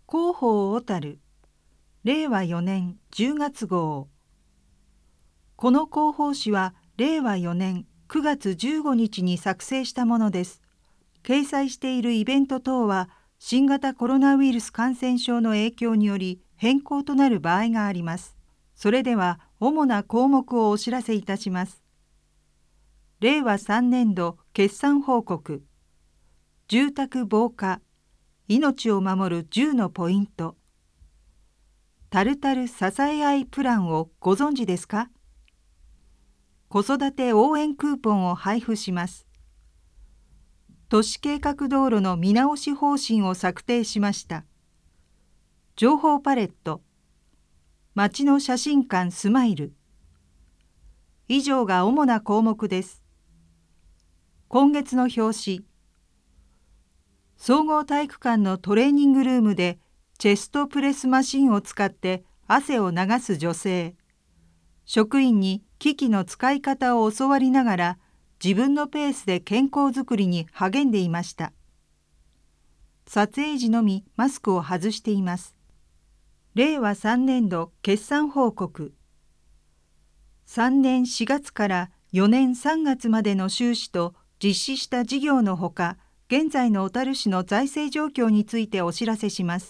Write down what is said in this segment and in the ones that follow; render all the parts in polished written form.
広報小樽令和4年10月号。この広報誌は令和4年9月15日に作成したものです。掲載しているイベント等は新型コロナウイルス感染症の影響により変更となる場合があります。それでは主な項目をお知らせいたします。令和3年度決算報告、住宅防火、命を守る10のポイント、タルタル支え合いプランをご存知ですか？子育て応援クーポンを配布します。都市計画道路の見直し方針を策定しました。情報パレット、街の写真館スマイル。以上が主な項目です。今月の表紙、総合体育館のトレーニングルームでチェストプレスマシンを使って汗を流す女性。職員に機器の使い方を教わりながら自分のペースで健康づくりに励んでいました。撮影時のみマスクを外しています。令和3年度決算報告。3年4月から4年3月までの収支と実施した事業のほか、現在の小樽市の財政状況についてお知らせします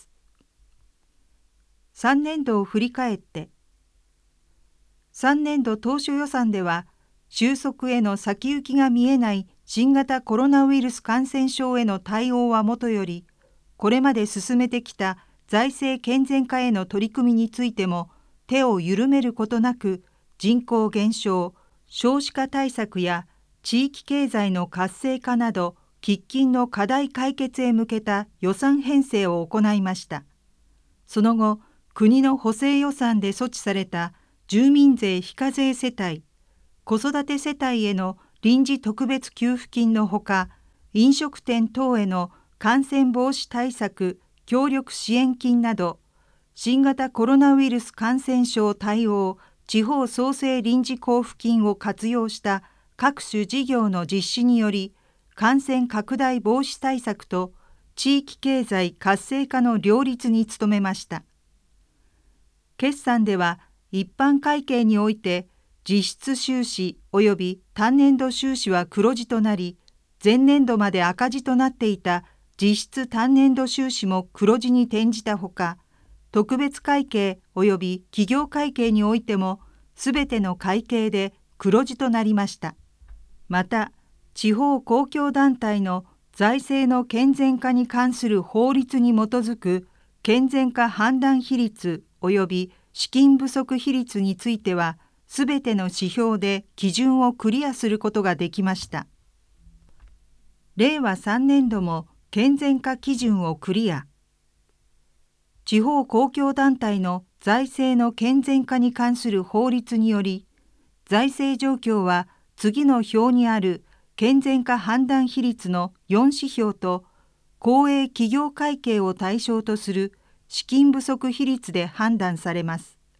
。3年度を振り返って、3年度当初予算では、収束への先行きが見えない新型コロナウイルス感染症への対応はもとより、これまで進めてきた財政健全化への取り組みについても手を緩めることなく、人口減少、少子化対策や地域経済の活性化など、喫緊の課題解決へ向けた予算編成を行いました。その後、国の補正予算で措置された住民税非課税世帯、子育て世帯への臨時特別給付金のほか、飲食店等への感染防止対策協力支援金など、新型コロナウイルス感染症対応地方創生臨時交付金を活用した各種事業の実施により、感染拡大防止対策と地域経済活性化の両立に努めました。決算では一般会計において実質収支及び単年度収支は黒字となり、前年度まで赤字となっていた実質単年度収支も黒字に転じたほか、特別会計及び企業会計においてもすべての会計で黒字となりました。また、地方公共団体の財政の健全化に関する法律に基づく健全化判断比率及び資金不足比率については、すべての指標で基準をクリアすることができました。令和3年度も健全化基準をクリア。地方公共団体の財政の健全化に関する法律により、財政状況は次の表にある健全化判断比率の4指標と公営企業会計を対象とする資金不足比率で判断されます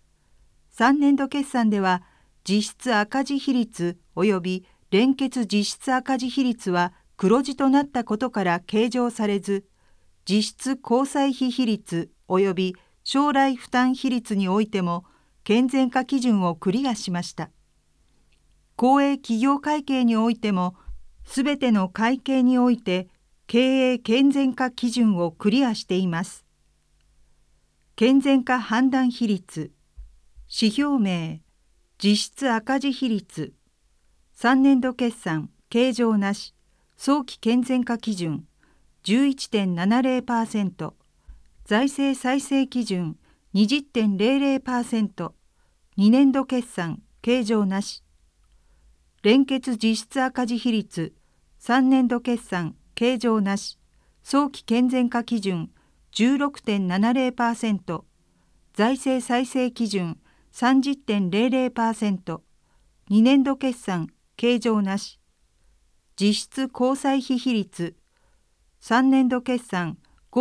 。3年度決算では実質赤字比率及び連結実質赤字比率は黒字となったことから計上されず、実質交際費比率及び将来負担比率においても健全化基準をクリアしました。公営企業会計においてもすべての会計において経営健全化基準をクリアしています。健全化判断比率、指標名、実質赤字比率、3年度決算、計上なし、早期健全化基準、11.70%、財政再生基準、20.00%、2年度決算、計上なし、連結実質赤字比率、3年度決算、計上なし、早期健全化基準、16.70%、財政再生基準、30.00%、2年度決算、計上なし、実質交際費比率、3年度決算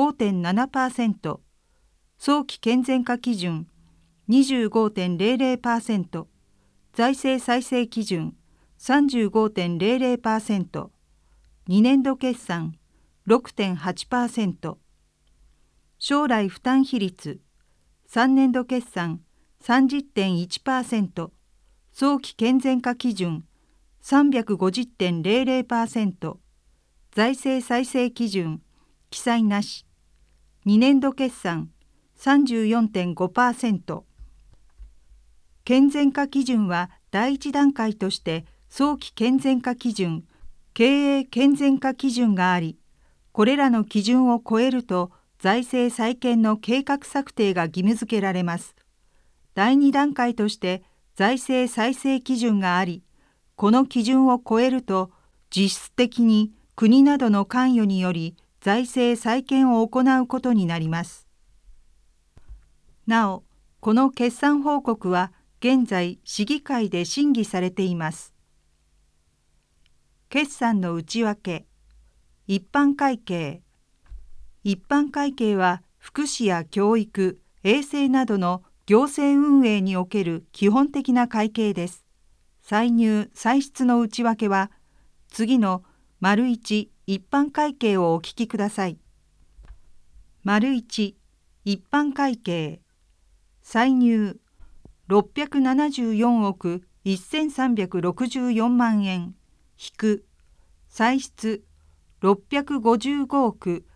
5.7%、早期健全化基準 25.00%、財政再生基準 35.00%、2年度決算 6.8%、 将来負担比率、3年度決算 30.1%、早期健全化基準 350.00%、財政再生基準、記載なし、2年度決算 34.5%。健全化基準は第一段階として早期健全化基準、経営健全化基準があり、これらの基準を超えると財政再建の計画策定が義務付けられます。第二段階として財政再生基準があり、この基準を超えると実質的に国などの関与により財政再建を行うことになります。なお、この決算報告は現在市議会で審議されています。決算の内訳、一般会計。一般会計は福祉や教育、衛生などの行政運営における基本的な会計です。歳入・歳出の内訳は、次の ① 一般会計をお聞きください。①一般会計。歳入674億1364万円引く歳出655億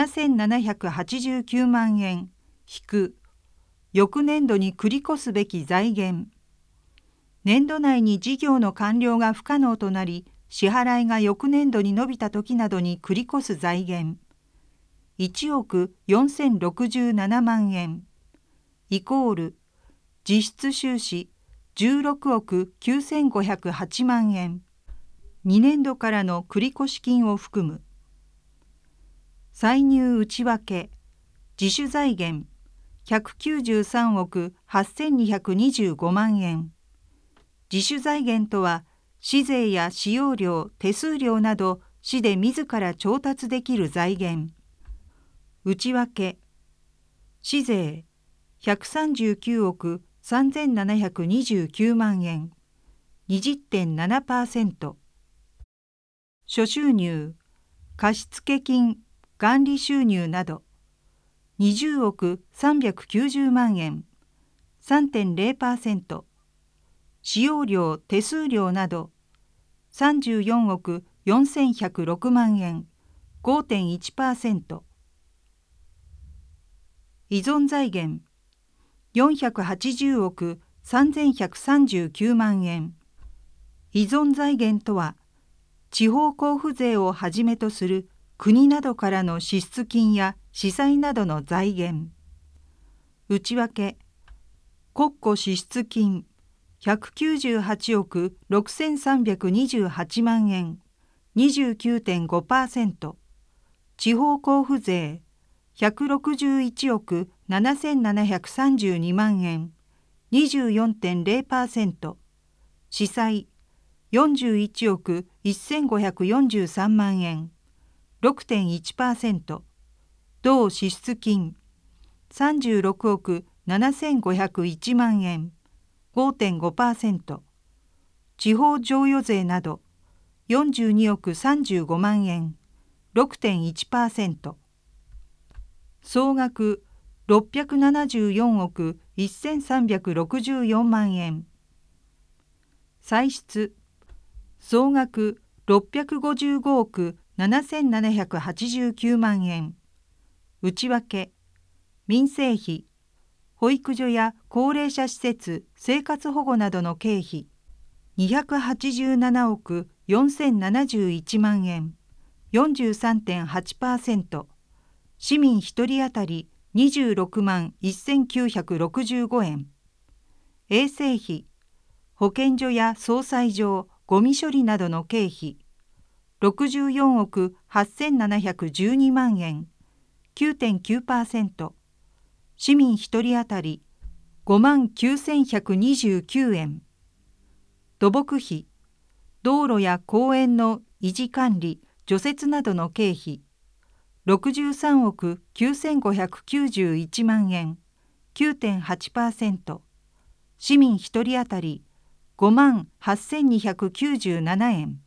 7789万円引く翌年度に繰り越すべき財源。年度内に事業の完了が不可能となり、支払いが翌年度に伸びた時などに繰り越す財源。1億4067万円イコール実質収支16億9508万円。2年度からの繰越金を含む。歳入内訳、自主財源193億8225万円。自主財源とは、市税や使用料、手数料など市で自ら調達できる財源。内訳、市税139億3729万円 20.7%。諸収入、貸付金、元利収入など20億390万円 3.0%。使用料・手数料など34億4106万円 5.1%。依存財源480億3139万円。依存財源とは、地方交付税をはじめとする国などからの支出金や司債などの財源。内訳、国庫支出金198億6328万円 29.5%。地方交付税161億7732万円 24.0%。司債41億1543万円 6.1%。同支出金36億7501万円 5.5%。地方譲与税など42億35万円 6.1%。総額674億1364万円。歳出総額655億7789万円。内訳、民生費、保育所や高齢者施設、生活保護などの経費287億4071万円 43.8%。市民1人当たり26万1965円。衛生費、保健所や葬祭場、ゴミ処理などの経費64億8712万円 9.9%。市民1人当たり5万9129円。土木費、道路や公園の維持管理、除雪などの経費63億9591万円 9.8%。市民1人当たり5万8297円。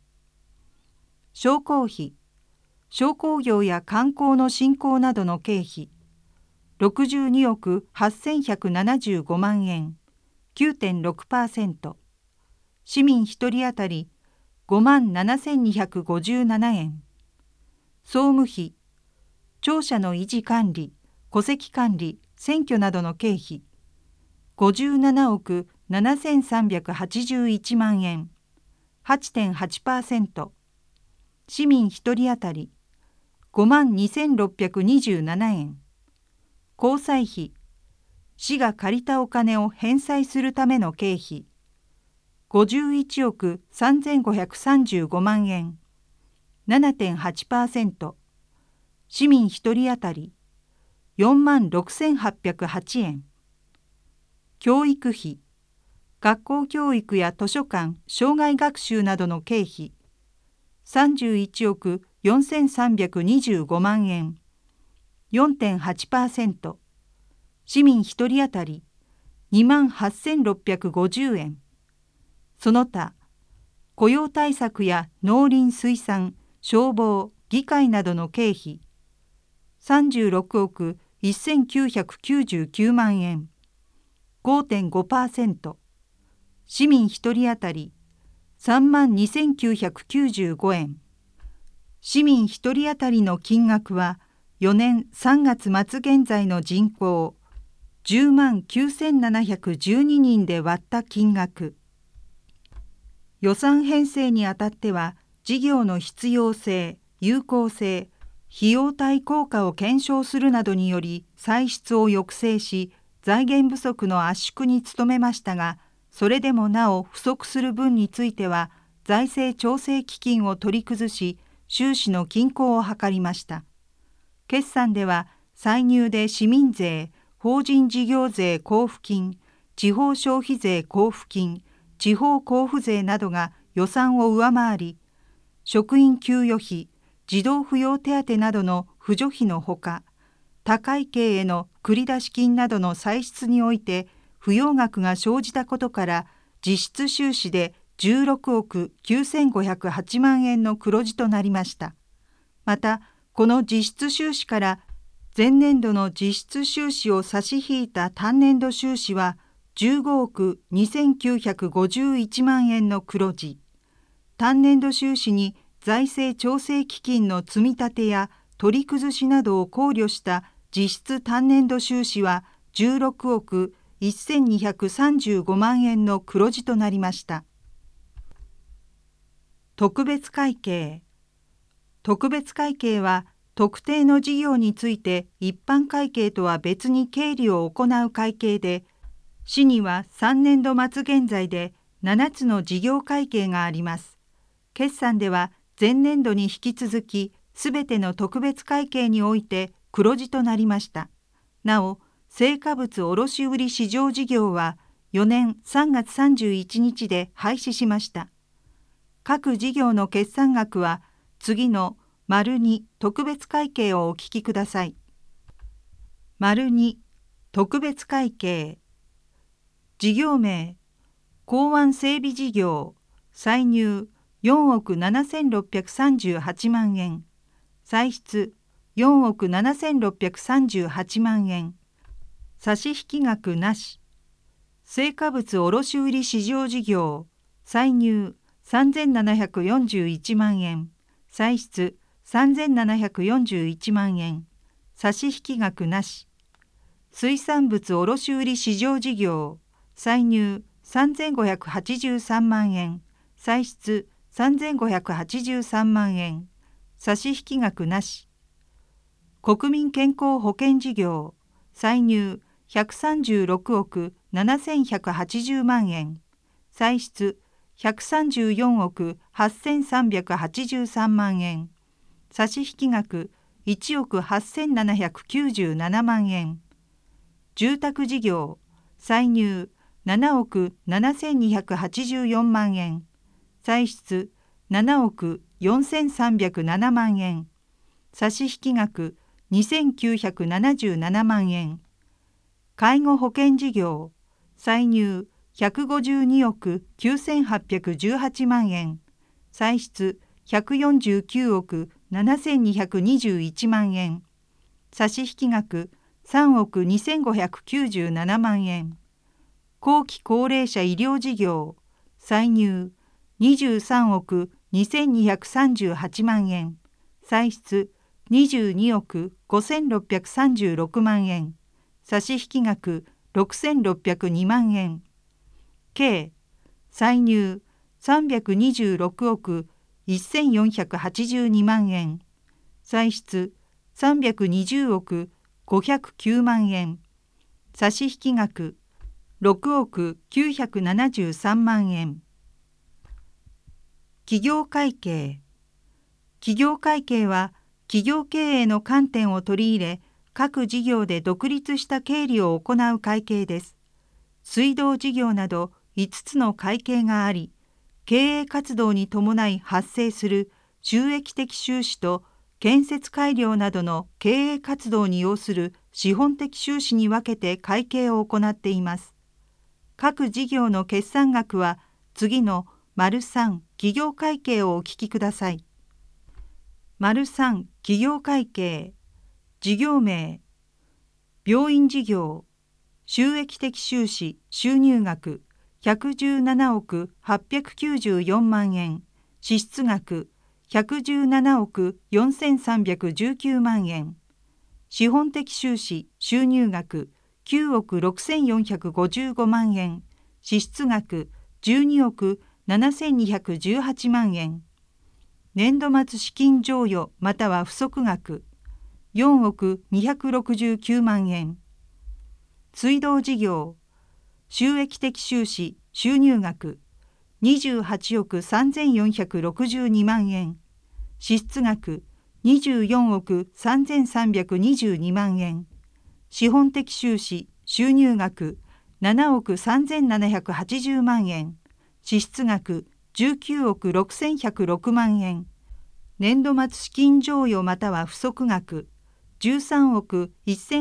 商工費、商工業や観光の振興などの経費 62億8175万円 9.6%、市民1人当たり5万7257円。総務費、庁舎の維持管理、戸籍管理、選挙などの経費57億7381万円 8.8%、市民1人当たり5万2627円。交際費、市が借りたお金を返済するための経費51億3535万円 7.8%、市民1人当たり4万6808円。教育費、学校教育や図書館、生涯学習などの経費31億4325万円 4.8%、市民1人当たり2万8650円。その他、雇用対策や農林水産、消防、議会などの経費36億1999万円 5.5%、市民1人当たり3万2995円。市民1人当たりの金額は4年3月末現在の人口10万9712人で割った金額。予算編成にあたっては、事業の必要性、有効性、費用対効果を検証するなどにより歳出を抑制し、財源不足の圧縮に努めましたが、それでもなお不足する分については、財政調整基金を取り崩し、収支の均衡を図りました。決算では、歳入で市民税、法人事業税交付金、地方消費税交付金、地方交付税などが予算を上回り、職員給与費、児童扶養手当などの扶助費のほか、他会計への繰出金などの歳出において不要額が生じたことから、実質収支で16億9508万円の黒字となりました。また、この実質収支から前年度の実質収支を差し引いた単年度収支は15億2951万円の黒字。単年度収支に財政調整基金の積み立てや取り崩しなどを考慮した実質単年度収支は16億1235万円の黒字となりました。特別会計。特別会計は特定の事業について一般会計とは別に経理を行う会計で、市には3年度末現在で7つの事業会計があります。決算では前年度に引き続きすべての特別会計において黒字となりました。なお、成果物卸売市場事業は4年3月31日で廃止しました。各事業の決算額は次の②特別会計をお聞きください。②特別会計。事業名、港湾整備事業、歳入4億7638万円、歳出4億7638万円、差引額なし。成果物卸売市場事業、歳入3741万円、歳出3741万円、差引額なし。水産物卸売市場事業、歳入3583万円、歳出3583万円、差引額なし。国民健康保険事業、歳入136億7180万円、歳出134億8383万円、差引額1億8797万円。住宅事業、歳入7億7284万円、歳出7億4307万円、差引額2977万円。介護保険事業、歳入152億9818万円、歳出149億7221万円、差引額 3億2597万円。後期高齢者医療事業歳入23億2238万円。歳出22億5636万円。差引額6602万円。計歳入326億1482万円。歳出320億509万円。差引額6億973万円。企業会計。企業会計は企業経営の観点を取り入れ、各事業で独立した経理を行う会計です。水道事業など5つの会計があり、経営活動に伴い発生する収益的収支と建設改良などの経営活動に要する資本的収支に分けて会計を行っています。各事業の決算額は次の ③ 企業会計をお聞きください。③企業会計。事業名。病院事業。収益的収支収入額117億894万円。支出額117億4319万円。資本的収支収入額9億6455万円。支出額12億7218万円。年度末資金剰余または不足額4億269万円。水道事業。収益的収支収入額28億3462万円。支出額24億3322万円。資本的収支収入額7億3780万円。支出額19億6106万円。年度末資金剰余または不足額13億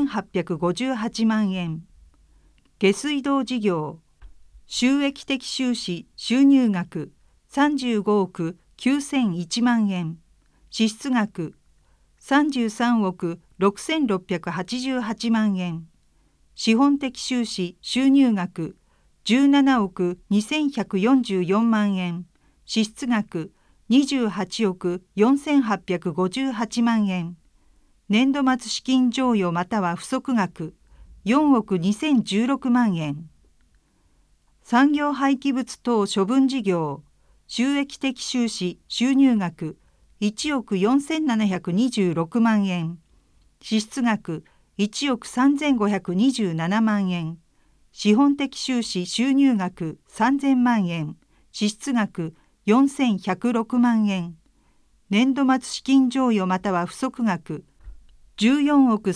1858万円。下水道事業。収益的収支収入額35億9001万円。支出額33億6688万円。資本的収支収入額17億2144万円。支出額28億4858万円。年度末資金剰余または不足額4億2016万円。産業廃棄物等処分事業。収益的収支収入額1億4726万円。支出額1億3527万円。資本的収支収入額3000万円。支出額4106万円。年度末資金剰余または不足額14億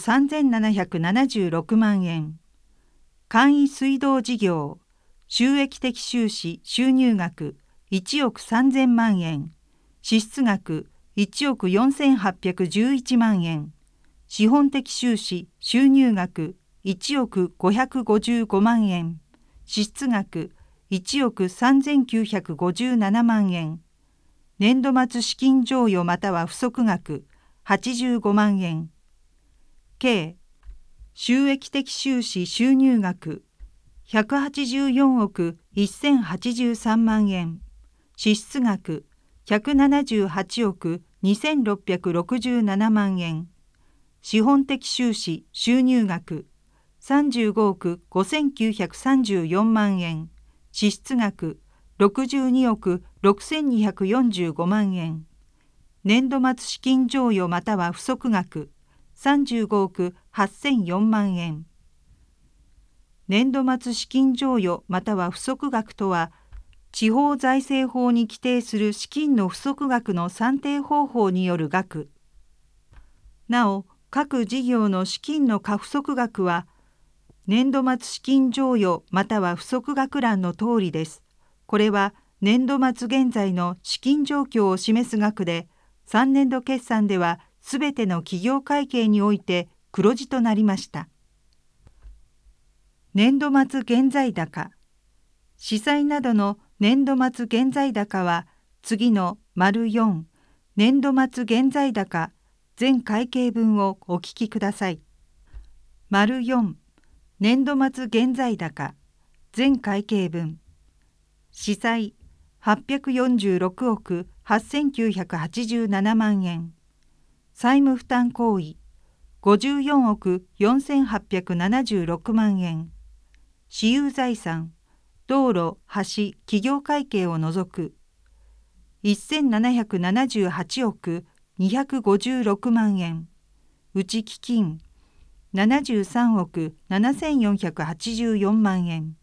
3776万円。簡易水道事業。収益的収支収入額1億3000万円。支出額1億4811万円。資本的収支収入額1億555万円。支出額1億3957万円。年度末資金剰余または不足額85万円。計収益的収支収入額184億1083万円。支出額178億2667万円。資本的収支収入額35億5934万円。支出額62億6245万円。年度末資金剰余または不足額35億8004万円。年度末資金剰余または不足額とは、地方財政法に規定する資金の不足額の算定方法による額。なお、各事業の資金の過不足額は、年度末資金剰余または不足額欄の通りです。これは年度末現在の資金状況を示す額で、3年度決算ではすべての企業会計において黒字となりました。年度末現在高。司債などの年度末現在高は次の ③ 年度末現在高全会計分をお聞きください。 4、年度末現在高、全会計分。子債846億8987万円。債務負担行為54億4876万円。私有財産、道路・橋・企業会計を除く1778億256万円。うち基金73億7484万円。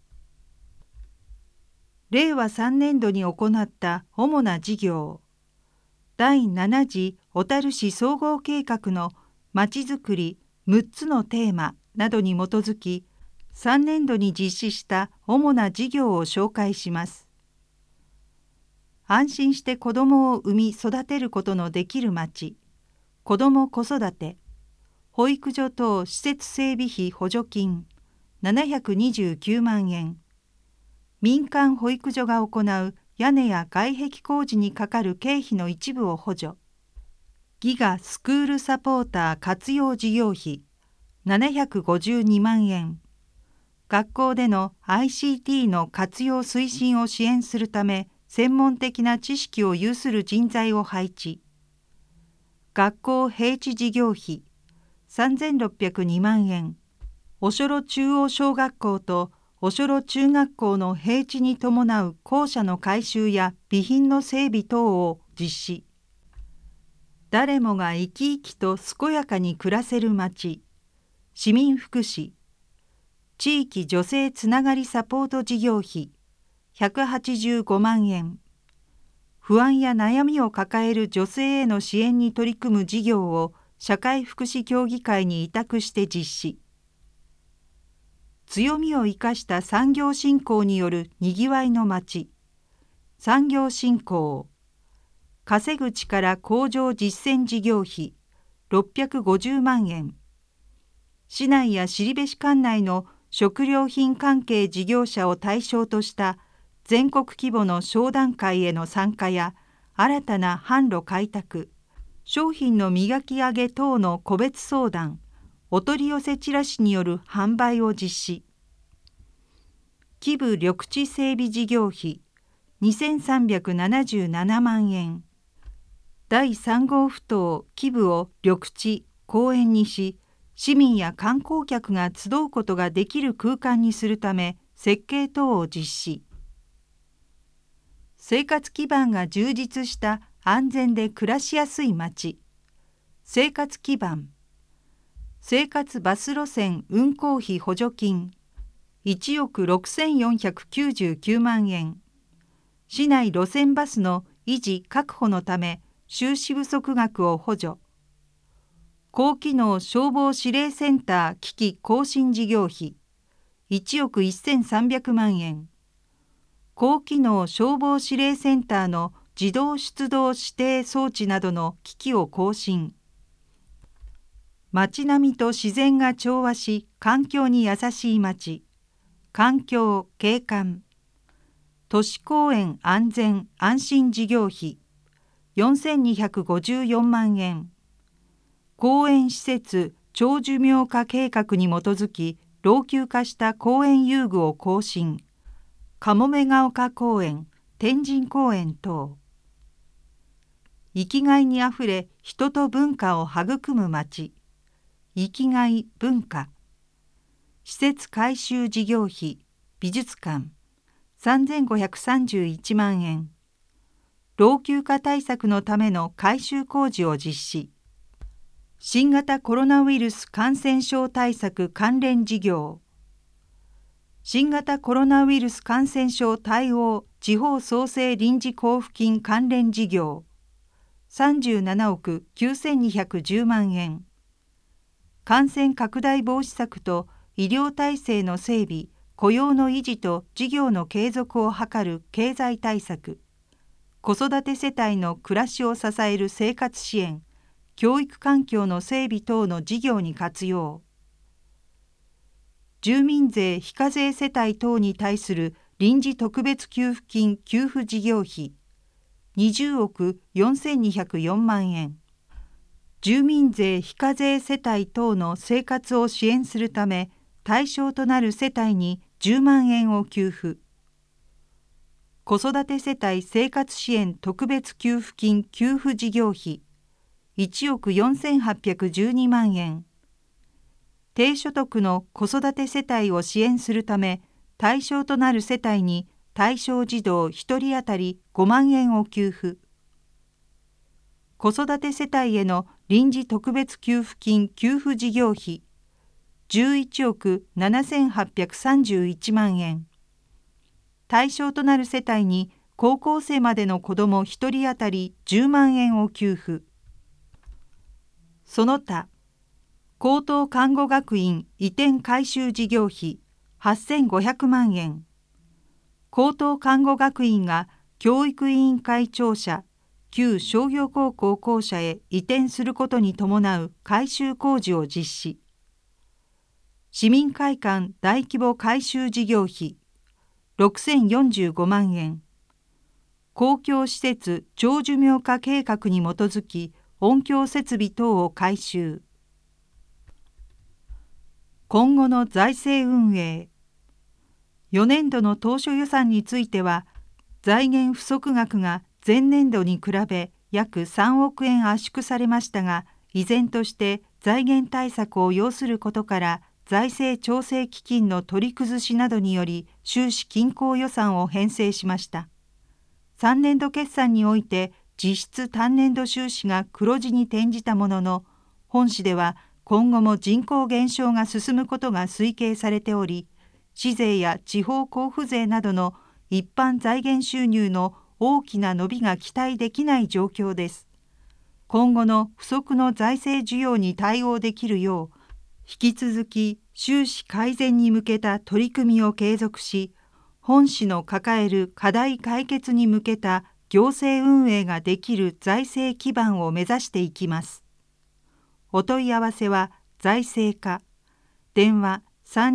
令和3年度に行った主な事業。第7次小樽市総合計画のまちづくり6つのテーマなどに基づき、3年度に実施した主な事業を紹介します。安心して子どもを産み育てることのできるまち、子ども子育て、保育所等施設整備費補助金729万円。民間保育所が行う屋根や外壁工事にかかる経費の一部を補助。ギガスクールサポーター活用事業費752万円。学校での ICT の活用推進を支援するため、専門的な知識を有する人材を配置。学校平地事業費3602万円。おしょろ中央小学校とおしょろ中学校の平地に伴う校舎の改修や備品の整備等を実施。誰もが生き生きと健やかに暮らせるまち、市民福祉。地域女性つながりサポート事業費185万円。不安や悩みを抱える女性への支援に取り組む事業を社会福祉協議会に委託して実施。強みを生かした産業振興によるにぎわいのまち、産業振興。稼ぐ力向上実践事業費650万円。市内や後志管内の食料品関係事業者を対象とした全国規模の商談会への参加や新たな販路開拓、商品の磨き上げ等の個別相談、お取り寄せチラシによる販売を実施。基部緑地整備事業費2377万円。第3号埠頭基部を緑地・公園にし、市民や観光客が集うことができる空間にするため設計等を実施。生活基盤が充実した安全で暮らしやすいまち、生活基盤。生活バス路線運行費補助金1億6499万円。市内路線バスの維持確保のため収支不足額を補助。高機能消防指令センター機器更新事業費1億1300万円。高機能消防指令センターの自動出動指定装置などの機器を更新。街並みと自然が調和し環境に優しい街、環境景観。都市公園安全安心事業費4254万円。公園施設長寿命化計画に基づき老朽化した公園遊具を更新。かもめが丘公園、天神公園等。生きがいにあふれ人と文化を育む街、生きがい文化。施設改修事業費美術館3531万円。老朽化対策のための改修工事を実施。新型コロナウイルス感染症対策関連事業。新型コロナウイルス感染症対応地方創生臨時交付金関連事業37億9210万円。感染拡大防止策と医療体制の整備、雇用の維持と事業の継続を図る経済対策、子育て世帯の暮らしを支える生活支援、教育環境の整備等の事業に活用。住民税非課税世帯等に対する臨時特別給付金給付事業費20億4204万円。 住民税非課税世帯等の生活を支援するため、対象となる世帯に10万円を給付。子育て世帯生活支援特別給付金給付事業費1億4812万円。低所得の子育て世帯を支援するため、対象となる世帯に対象児童1人当たり5万円を給付。子育て世帯への臨時特別給付金給付事業費11億7831万円。対象となる世帯に高校生までの子ども1人当たり10万円を給付。その他、高等看護学院移転改修事業費8500万円。高等看護学院が教育委員会庁舎旧商業高校校舎へ移転することに伴う改修工事を実施。市民会館大規模改修事業費6045万円。公共施設長寿命化計画に基づき音響設備等を改修。今後の財政運営。4年度の当初予算については、財源不足額が前年度に比べ約3億円圧縮されましたが、依然として財源対策を要することから、財政調整基金の取り崩しなどにより収支均衡予算を編成しました。3年度決算において実質単年度収支が黒字に転じたものの、本市では今後も人口減少が進むことが推計されており、市税や地方交付税などの一般財源収入の大きな伸びが期待できない状況です。今後の不足の財政需要に対応できるよう、引き続き収支改善に向けた取り組みを継続し、本市の抱える課題解決に向けた行政運営ができる財政基盤を目指していきます。お問い合わせは財政課、電話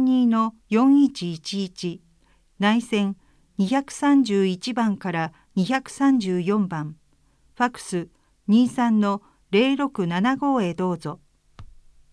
32-4111、内線231番から234番、ファクス23-0675へどうぞ。